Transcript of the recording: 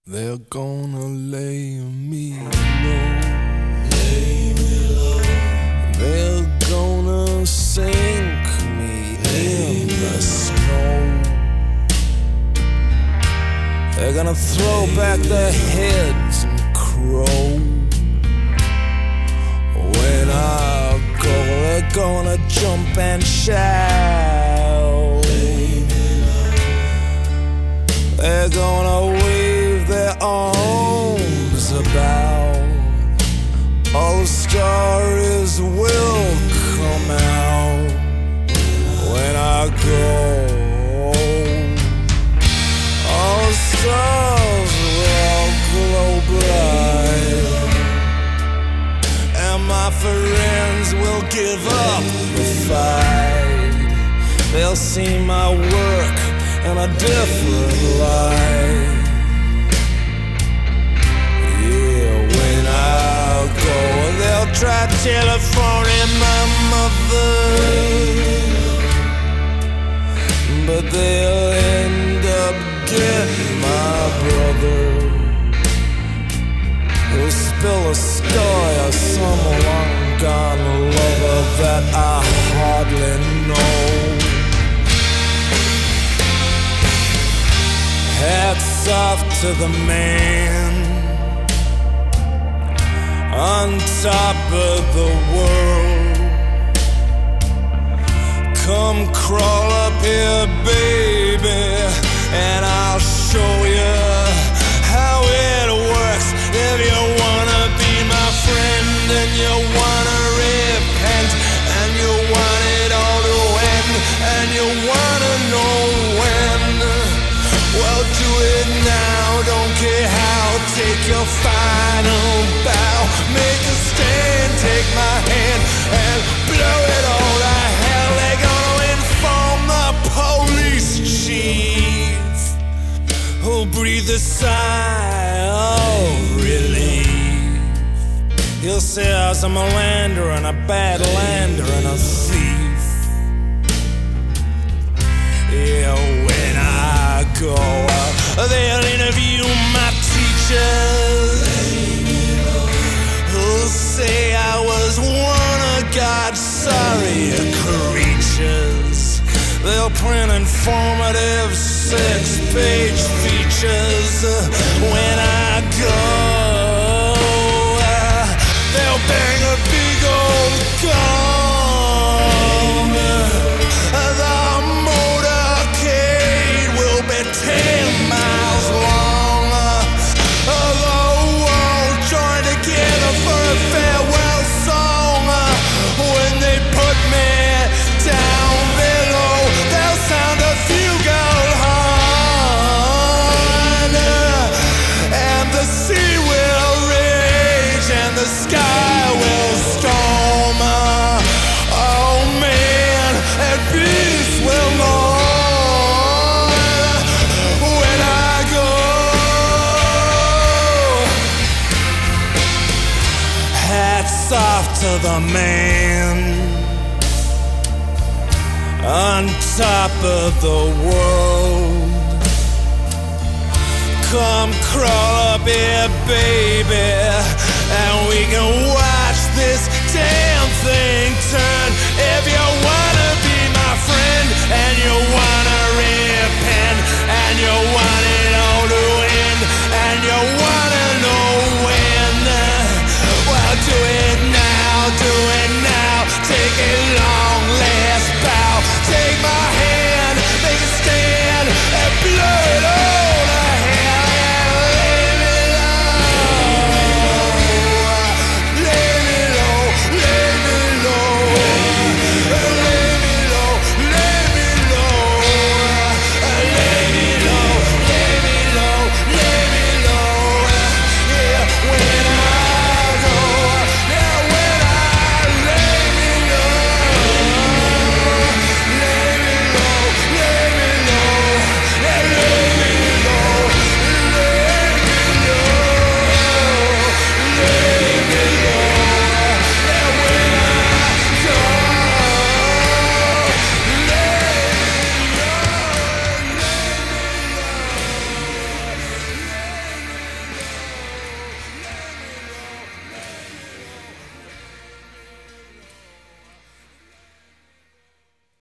They're gonna lay me low. They're gonna sink me in the snow. They're gonna throw back their heads and crow. When I go, they're gonna jump and shout. They're gonna wave their arms about. All the stories will come out when I go. All the stars will glow bright, and my friends will give up the fight. They'll see my work in a different light. Yeah, when I go, they'll try telephoning my mother, but they'll end up getting my brother. He'll spill a story of some long-gone lover that I hardly know. Hats off to the man on top of the world. Come crawl up here, baby, and I'll show you how it works. If you wanna be my friend and you wanna repent and you want it all to end and you wanna know when, well, do it now, don't care how. Take your final bow, make a stand, take my hand and blow it all to hell. They're gonna inform the police chief, who'll breathe a sigh of relief. He'll say I was a melander and a bad lander and a thief. Yeah, when I go, they'll interview my teachers, who'll say I was one of God's sorry creatures. They'll print informative 6-page features. When I go, they'll bang a big old gong. The motorcade will be 10 miles long. They'll all join together for a farewell song. When they put me down below, they'll sound a fugal horn, and the sea will rage and the sky will storm. Oh man, and peace will mourn when I go. Hats off to the man on top of the world. Come crawl up here, baby, and we can watch this damn thing turn. If you wanna be my friend and you wanna repent and you wanna